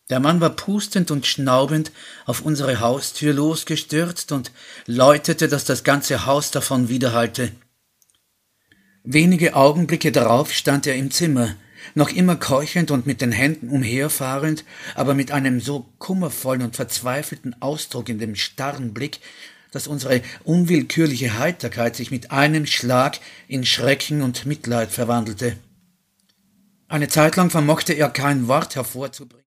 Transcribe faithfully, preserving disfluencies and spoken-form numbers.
Der Mann war pustend und schnaubend auf unsere Haustür losgestürzt und läutete, dass das ganze Haus davon widerhallte. Wenige Augenblicke darauf stand er im Zimmer, noch immer keuchend und mit den Händen umherfahrend, aber mit einem so kummervollen und verzweifelten Ausdruck in dem starren Blick, dass unsere unwillkürliche Heiterkeit sich mit einem Schlag in Schrecken und Mitleid verwandelte. Eine Zeit lang vermochte er kein Wort hervorzubringen.